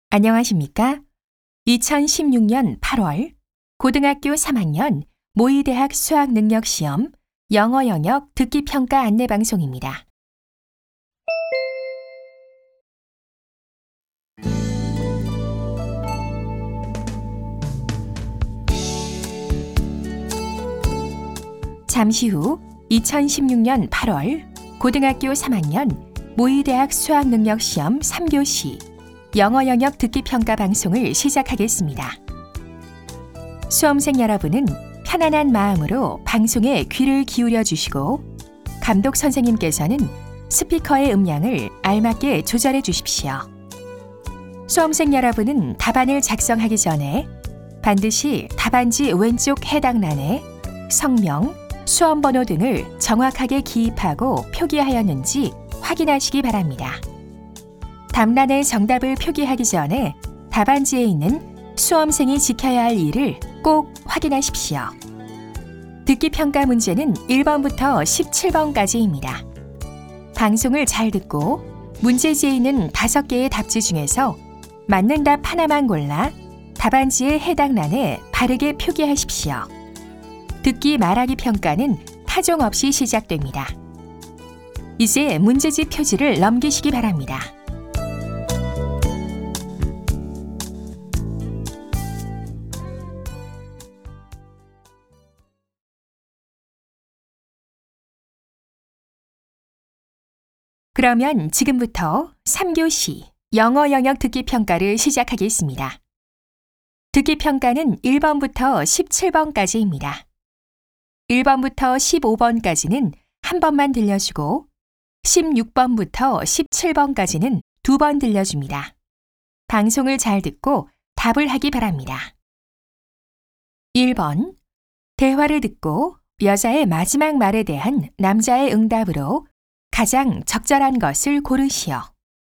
안녕하십니까? 2016년 8월 고등학교 3학년 모의대학 수학능력시험 영어 영역 듣기평가 안내방송입니다. 잠시 후 2016년 8월 고등학교 3학년 모의대학 수학능력시험 3교시 영어 영역 듣기평가 방송을 시작하겠습니다. 수험생 여러분은 편안한 마음으로 방송에 귀를 기울여 주시고 감독 선생님께서는 스피커의 음량을 알맞게 조절해 주십시오. 수험생 여러분은 답안을 작성하기 전에 반드시 답안지 왼쪽 해당란에 성명, 수험번호 등을 정확하게 기입하고 표기하였는지 확인하시기 바랍니다. 답란에 정답을 표기하기 전에 답안지에 있는 수험생이 지켜야 할 일을 꼭 확인하십시오. 듣기평가 문제는 1번부터 17번까지입니다. 방송을 잘 듣고 문제지에 있는 5개의 답지 중에서 맞는 답 하나만 골라 답안지의 해당란에 바르게 표기하십시오. 듣기 말하기 평가는 타종 없이 시작됩니다. 이제 문제지 표지를 넘기시기 바랍니다. 그러면 지금부터 3교시 영어 영역 듣기평가를 시작하겠습니다. 듣기평가는 1번부터 17번까지입니다. 1번부터 15번까지는 한 번만 들려주고 16번부터 17번까지는 2번 들려줍니다. 방송을 잘 듣고 답을 하기 바랍니다. 1번. 대화를 듣고 여자의 마지막 말에 대한 남자의 응답으로 가장 적절한 것을 고르시오.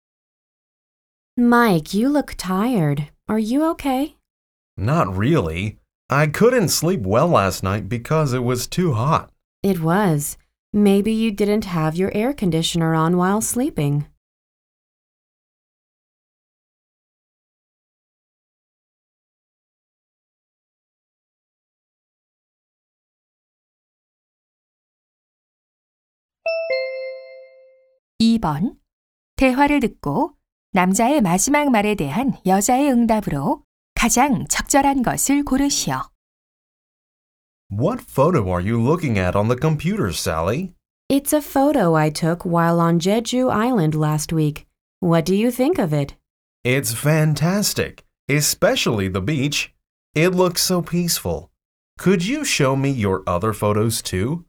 Mike, you look tired. Are you okay? Not really. I couldn't sleep well last night because it was too hot. It was. Maybe you didn't have your air conditioner on while sleeping. (2번) 대화를 듣고 남자의 마지막 말에 대한 여자의 응답으로 가장 적절한 것을 고르시오. What photo are you looking at on the computer, Sally? It's a photo I took while on Jeju Island last week. What do you think of it? It's fantastic, especially the beach. It looks so peaceful. Could you show me your other photos too?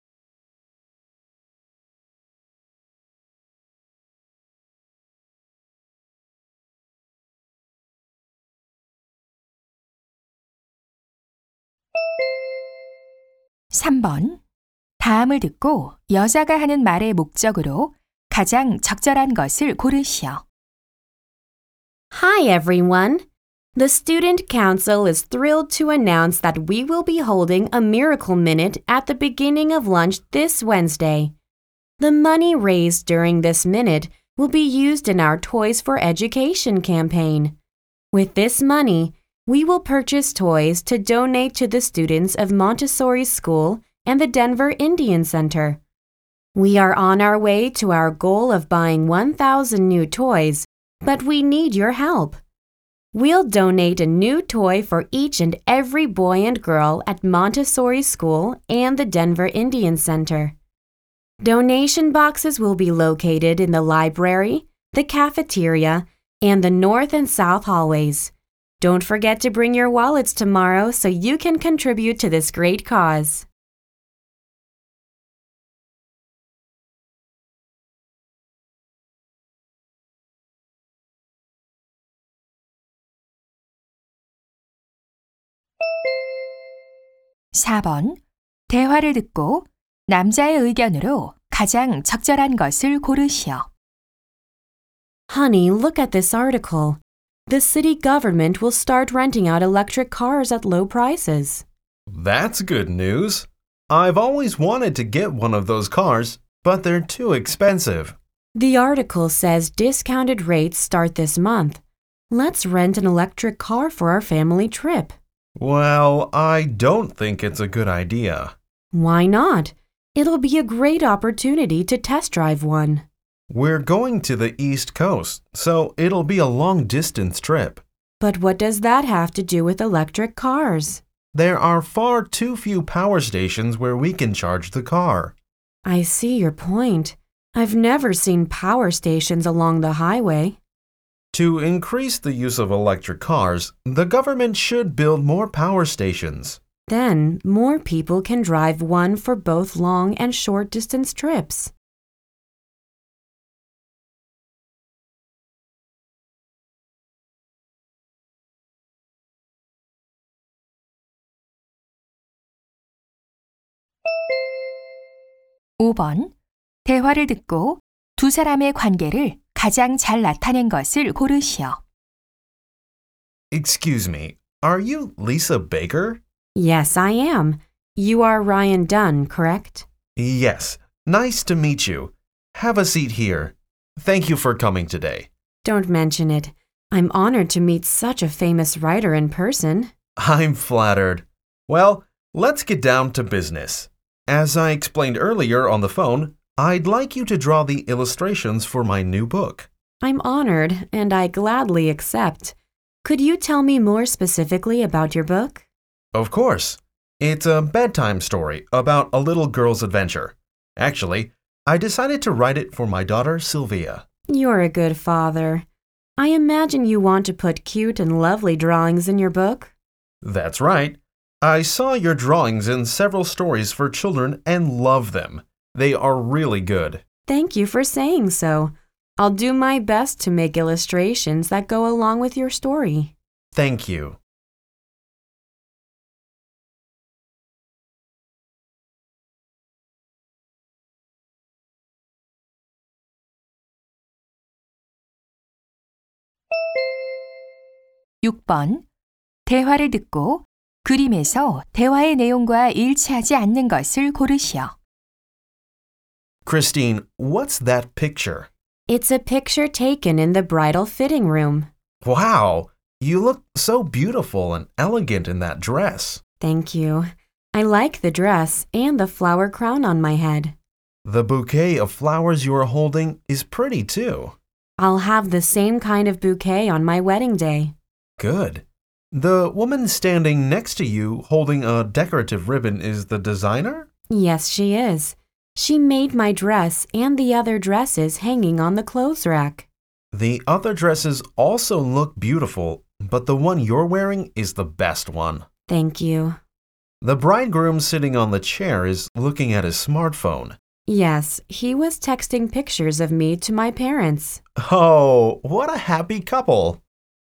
(3번) 다음을 듣고 여자가 하는 말의 목적으로 가장 적절한 것을 고르시오. Hi, everyone. The Student Council is thrilled to announce that we will be holding a Miracle Minute at the beginning of lunch this Wednesday. The money raised during this minute will be used in our Toys for Education campaign. With this money, we will purchase toys to donate to the students of Montessori School and the Denver Indian Center. We are on our way to our goal of buying 1,000 new toys, but we need your help. We'll donate a new toy for each and every boy and girl at Montessori School and the Denver Indian Center. Donation boxes will be located in the library, the cafeteria, and the north and south hallways. Don't forget to bring your wallets tomorrow so you can contribute to this great cause. (4번) 대화를 듣고 남자의 의견으로 가장 적절한 것을 고르시오. Honey, look at this article. The city government will start renting out electric cars at low prices. That's good news. I've always wanted to get one of those cars, but they're too expensive. The article says discounted rates start this month. Let's rent an electric car for our family trip. Well, I don't think it's a good idea. Why not? It'll be a great opportunity to test drive one. We're going to the East Coast, so it'll be a long-distance trip. But what does that have to do with electric cars? There are far too few power stations where we can charge the car. I see your point. I've never seen power stations along the highway. To increase the use of electric cars, the government should build more power stations. Then, more people can drive one for both long and short distance trips. 5번. 대화를 듣고 두 사람의 관계를 가장 잘 나타낸 것을 고르시오. Excuse me, are you Lisa Baker? Yes, I am. You are Ryan Dunn, correct? Yes, nice to meet you. Have a seat here. Thank you for coming today. Don't mention it. I'm honored to meet such a famous writer in person. I'm flattered. Well, let's get down to business. As I explained earlier on the phone, I'd like you to draw the illustrations for my new book. I'm honored, and I gladly accept. Could you tell me more specifically about your book? Of course. It's a bedtime story about a little girl's adventure. Actually, I decided to write it for my daughter, Sylvia. You're a good father. I imagine you want to put cute and lovely drawings in your book. That's right. I saw your drawings in several stories for children and love them. They are really good. Thank you for saying so. I'll do my best to make illustrations that go along with your story. Thank you. (6번) 대화를 듣고 그림에서 대화의 내용과 일치하지 않는 것을 고르시오. Christine, what's that picture? It's a picture taken in the bridal fitting room. Wow, you look so beautiful and elegant in that dress. Thank you. I like the dress and the flower crown on my head. The bouquet of flowers you are holding is pretty too. I'll have the same kind of bouquet on my wedding day. Good. The woman standing next to you holding a decorative ribbon is the designer? Yes, she is. She made my dress and the other dresses hanging on the clothes rack. The other dresses also look beautiful, but the one you're wearing is the best one. Thank you. The bridegroom sitting on the chair is looking at his smartphone. Yes, he was texting pictures of me to my parents. Oh, what a happy couple!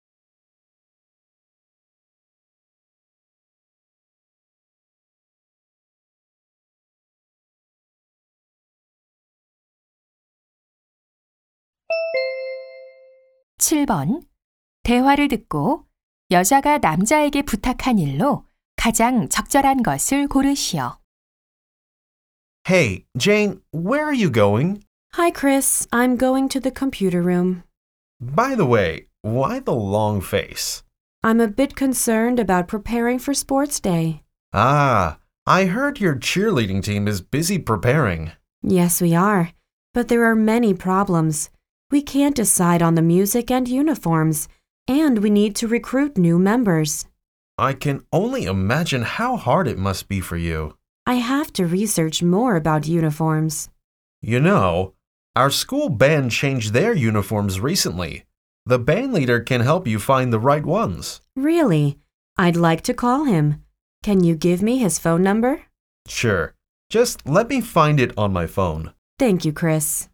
(7번) 대화를 듣고 여자가 남자에게 부탁한 일로 가장 적절한 것을 고르시오. Hey, Jane, where are you going? Hi, Chris. I'm going to the computer room. By the way, why the long face? I'm a bit concerned about preparing for sports day. Ah, I heard your cheerleading team is busy preparing. Yes, we are. But there are many problems. We can't decide on the music and uniforms, and we need to recruit new members. I can only imagine how hard it must be for you. I have to research more about uniforms. You know, our school band changed their uniforms recently. The band leader can help you find the right ones. Really? I'd like to call him. Can you give me his phone number? Sure. Just let me find it on my phone. Thank you, Chris.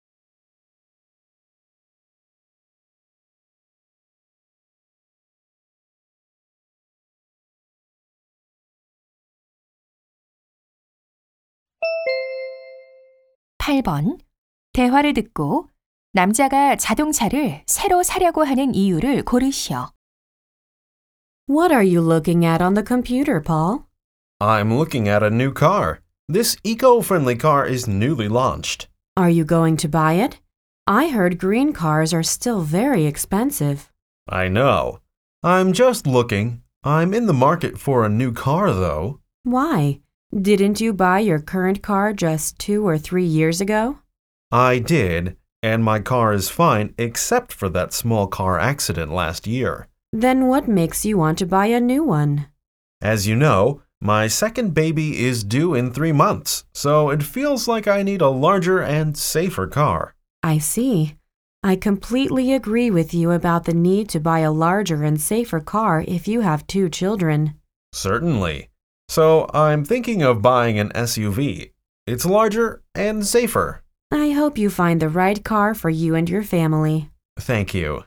(8번) 대화를 듣고 남자가 자동차를 새로 사려고 하는 이유를 고르시오. What are you looking at on the computer, Paul? I'm looking at a new car. This eco-friendly car is newly launched. Are you going to buy it? I heard green cars are still very expensive. I know. I'm just looking. I'm in the market for a new car, though. Why? Didn't you buy your current car just 2 or 3 years ago? I did, and my car is fine except for that small car accident last year. Then what makes you want to buy a new one? As you know, my second baby is due in 3 months, so it feels like I need a larger and safer car. I see. I completely agree with you about the need to buy a larger and safer car if you have 2 children. Certainly. So I'm thinking of buying an SUV. It's larger and safer. I hope you find the right car for you and your family. Thank you.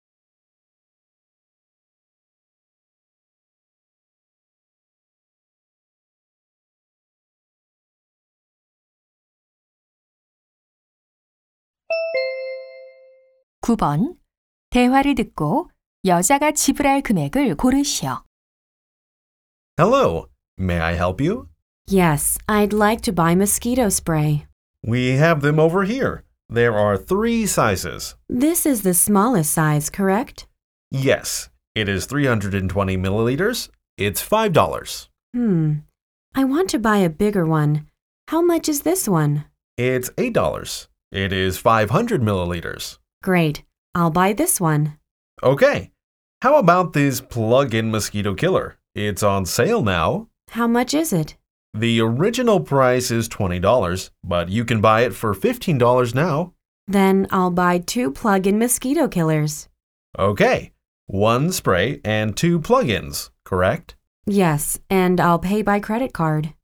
9번. 대화를 듣고 여자가 지불할 금액을 고르시오. Hello, may I help you? Yes, I'd like to buy mosquito spray. We have them over here. There are 3 sizes. This is the smallest size, correct? Yes, it is 320 milliliters. It's $5. I want to buy a bigger one. How much is this one? It's $8. It is 500 milliliters. Great. I'll buy this one. Okay. How about this plug-in mosquito killer? It's on sale now. How much is it? The original price is $20, but you can buy it for $15 now. Then I'll buy 2 plug-in mosquito killers. Okay. 1 spray and 2 plug-ins, correct? Yes, and I'll pay by credit card.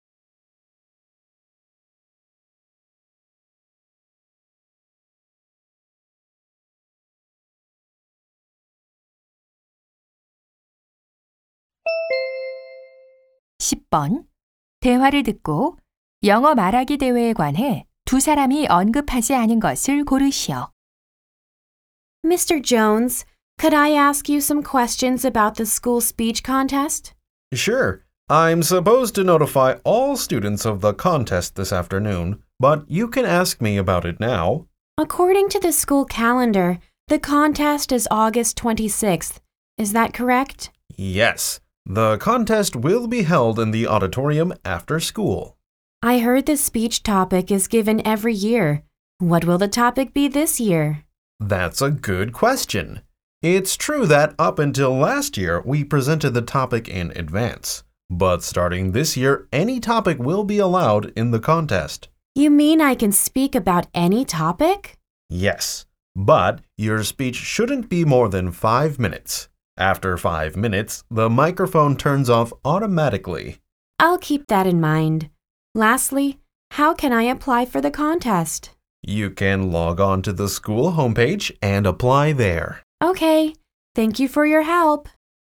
(10번) 대화를 듣고 영어 말하기 대회에 관해 2 사람이 언급하지 않은 것을 고르시오. Mr. Jones, could I ask you some questions about the school speech contest? Sure. I'm supposed to notify all students of the contest this afternoon, but you can ask me about it now. According to the school calendar, the contest is August 26th. Is that correct? Yes. The contest will be held in the auditorium after school. I heard the speech topic is given every year. What will the topic be this year? That's a good question. It's true that up until last year, we presented the topic in advance. But starting this year, any topic will be allowed in the contest. You mean I can speak about any topic? Yes, but your speech shouldn't be more than 5 minutes. After 5 minutes, the microphone turns off automatically. I'll keep that in mind. Lastly, how can I apply for the contest? You can log on to the school homepage and apply there. Okay, thank you for your help.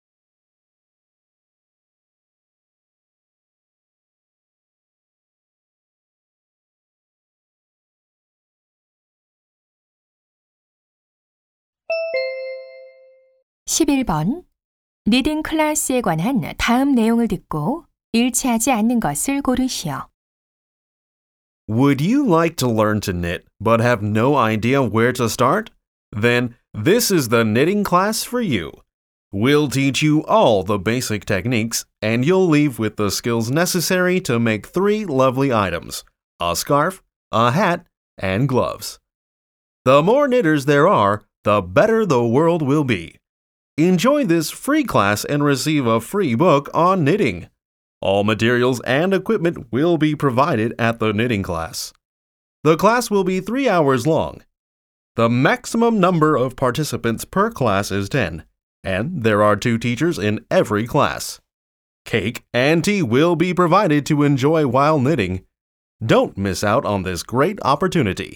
(11번) 리딩 클래스에 관한 다음 내용을 듣고 일치하지 않는 것을 고르시오. Would you like to learn to knit but have no idea where to start? Then this is the knitting class for you. We'll teach you all the basic techniques and you'll leave with the skills necessary to make 3 lovely items: a scarf, a hat, and gloves. The more knitters there are, the better the world will be. Enjoy this free class and receive a free book on knitting. All materials and equipment will be provided at the knitting class. The class will be 3 hours long. The maximum number of participants per class is 10, and there are 2 teachers in every class. Cake and tea will be provided to enjoy while knitting. Don't miss out on this great opportunity.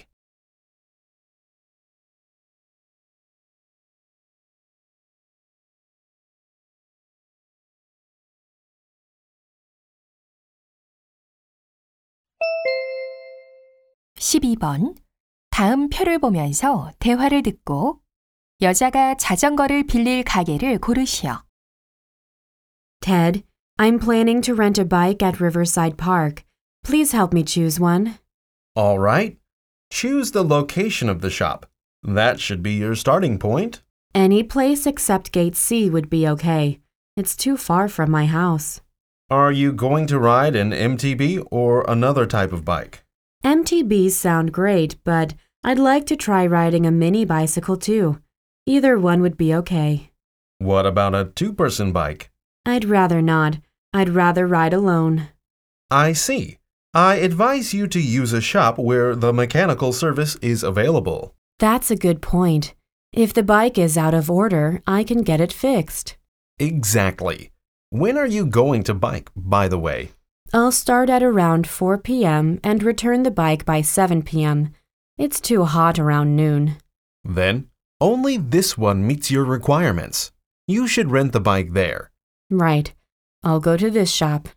(12번) 다음 표를 보면서 대화를 듣고 여자가 자전거를 빌릴 가게를 고르시오. Ted, I'm planning to rent a bike at Riverside Park. Please help me choose one. All right. Choose the location of the shop. That should be your starting point. Any place except Gate C would be okay. It's too far from my house. Are you going to ride an MTB or another type of bike? MTBs sound great, but I'd like to try riding a mini bicycle too. Either one would be okay. What about a two-person bike? I'd rather not. I'd rather ride alone. I see. I advise you to use a shop where the mechanical service is available. That's a good point. If the bike is out of order, I can get it fixed. Exactly. When are you going to bike, by the way? I'll start at around 4 p.m. and return the bike by 7 p.m. It's too hot around noon. Then, only this one meets your requirements. You should rent the bike there. Right. I'll go to this shop.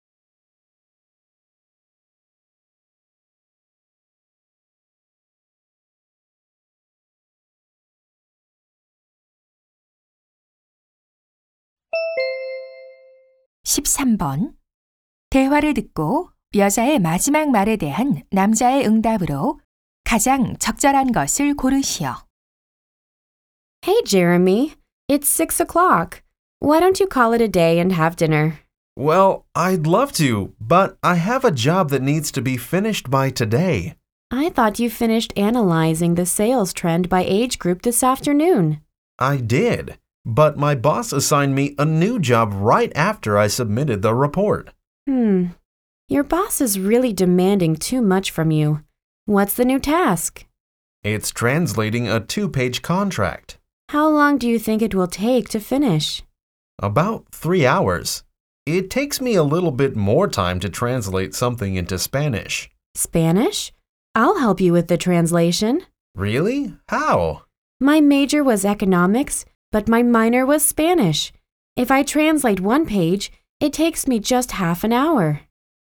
(13번) 대화를 듣고 여자의 마지막 말에 대한 남자의 응답으로 가장 적절한 것을 고르시오. Hey, Jeremy. It's 6 o'clock. Why don't you call it a day and have dinner? Well, I'd love to, but I have a job that needs to be finished by today. I thought you finished analyzing the sales trend by age group this afternoon. I did, but my boss assigned me a new job right after I submitted the report. Your boss is really demanding too much from you. What's the new task? It's translating a 2-page contract. How long do you think it will take to finish? About 3 hours. It takes me a little bit more time to translate something into Spanish. Spanish? I'll help you with the translation. Really? How? My major was economics, but my minor was Spanish. If I translate one page, it takes me just half an hour.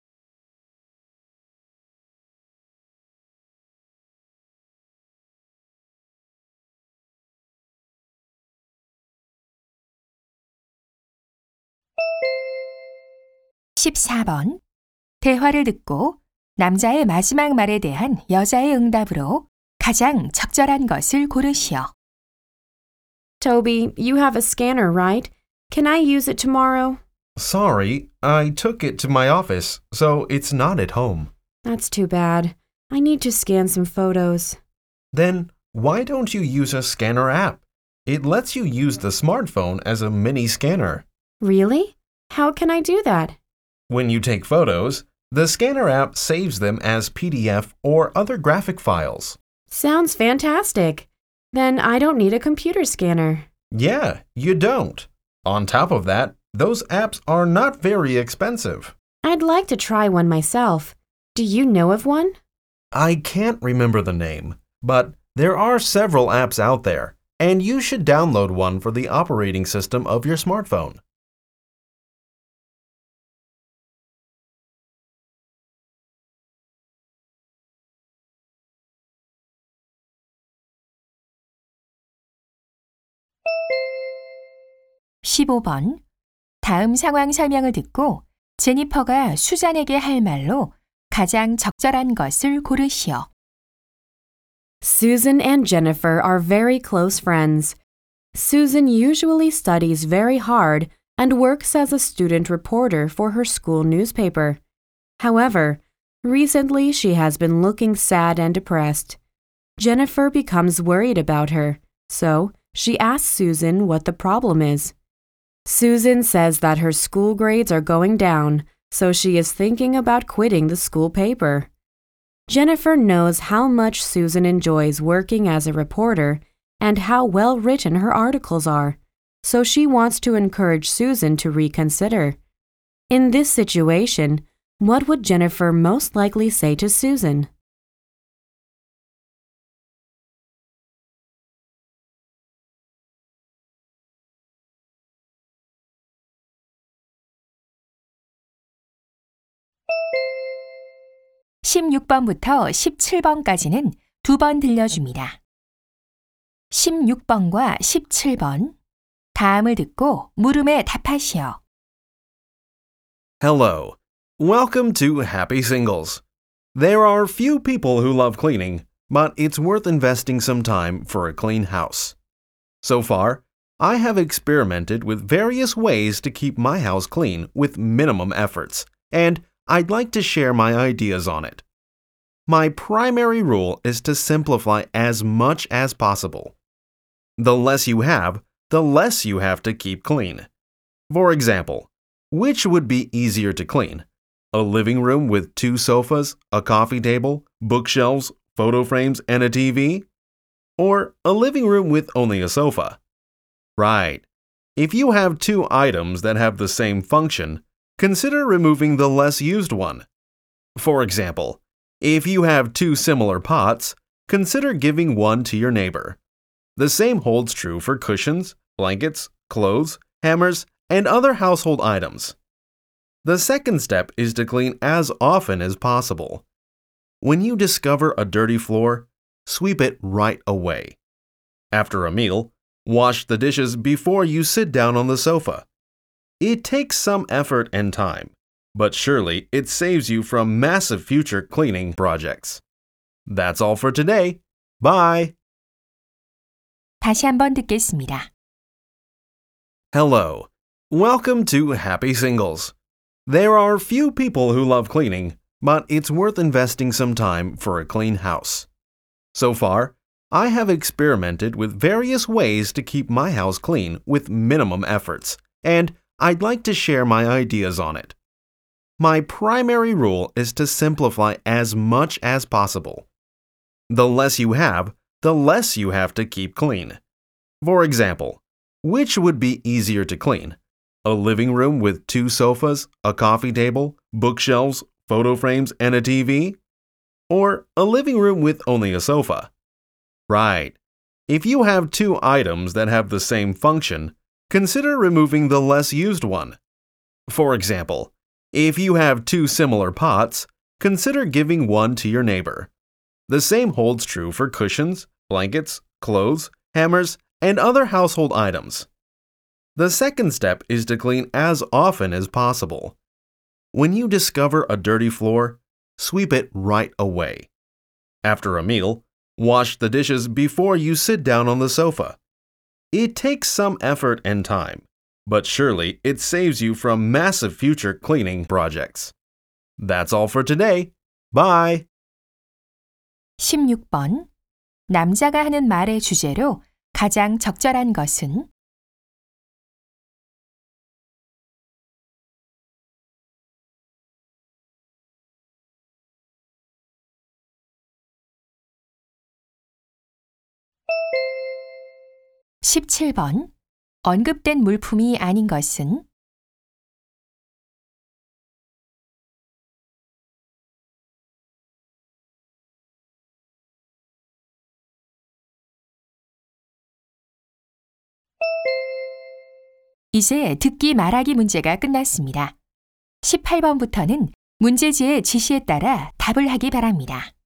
(14번) 대화를 듣고 남자의 마지막 말에 대한 여자의 응답으로 가장 적절한 것을 고르시오. Toby, you have a scanner, right? Can I use it tomorrow? Sorry, I took it to my office, so it's not at home. That's too bad. I need to scan some photos. Then why don't you use a scanner app? It lets you use the smartphone as a mini scanner. Really? How can I do that? When you take photos, the scanner app saves them as PDF or other graphic files. Sounds fantastic. Then I don't need a computer scanner. Yeah, you don't. On top of that, those apps are not very expensive. I'd like to try one myself. Do you know of one? I can't remember the name, but there are several apps out there, and you should download one for the operating system of your smartphone. (15번) 다음 상황 설명을 듣고 제니퍼가 수잔에게 할 말로 가장 적절한 것을 고르시오. Susan and Jennifer are very close friends. Susan usually studies very hard and works as a student reporter for her school newspaper. However, recently she has been looking sad and depressed. Jennifer becomes worried about her, so she asks Susan what the problem is. Susan says that her school grades are going down, so she is thinking about quitting the school paper. Jennifer knows how much Susan enjoys working as a reporter and how well written her articles are, so she wants to encourage Susan to reconsider. In this situation, what would Jennifer most likely say to Susan? (16번부터 17번까지는 2번 들려줍니다. 16번과 17번 다음을 듣고 물음에 답하시오. Hello. Welcome to Happy Singles. There are few people who love cleaning, but it's worth investing some time for a clean house. So far, I have experimented with various ways to keep my house clean with minimum efforts, and I'd like to share my ideas on it. My primary rule is to simplify as much as possible. The less you have, the less you have to keep clean. For example, which would be easier to clean? A living room with 2 sofas, a coffee table, bookshelves, photo frames, and a TV? Or a living room with only a sofa? Right. If you have 2 items that have the same function, consider removing the less used one. For example, if you have 2 similar pots, consider giving one to your neighbor. The same holds true for cushions, blankets, clothes, hammers, and other household items. The second step is to clean as often as possible. When you discover a dirty floor, sweep it right away. After a meal, wash the dishes before you sit down on the sofa. It takes some effort and time, but surely it saves you from massive future cleaning projects. That's all for today. Bye! 다시 한번 듣겠습니다. Hello. Welcome to Happy Singles. There are few people who love cleaning, but it's worth investing some time for a clean house. So far, I have experimented with various ways to keep my house clean with minimum efforts, and I'd like to share my ideas on it. My primary rule is to simplify as much as possible. The less you have, the less you have to keep clean. For example, which would be easier to clean? A living room with 2 sofas, a coffee table, bookshelves, photo frames, and a TV? Or a living room with only a sofa? Right. If you have 2 items that have the same function, consider removing the less used one. For example, if you have 2 similar pots, consider giving one to your neighbor. The same holds true for cushions, blankets, clothes, hammers, and other household items. The second step is to clean as often as possible. When you discover a dirty floor, sweep it right away. After a meal, wash the dishes before you sit down on the sofa. It takes some effort and time, but surely it saves you from massive future cleaning projects. That's all for today. Bye! 16번. 남자가 하는 말의 주제로 가장 적절한 것은? 17번. 언급된 물품이 아닌 것은? '이제 듣기 말하기 문제가 끝났습니다. 18번부터는 문제지의 지시에 따라 답을 하기 바랍니다.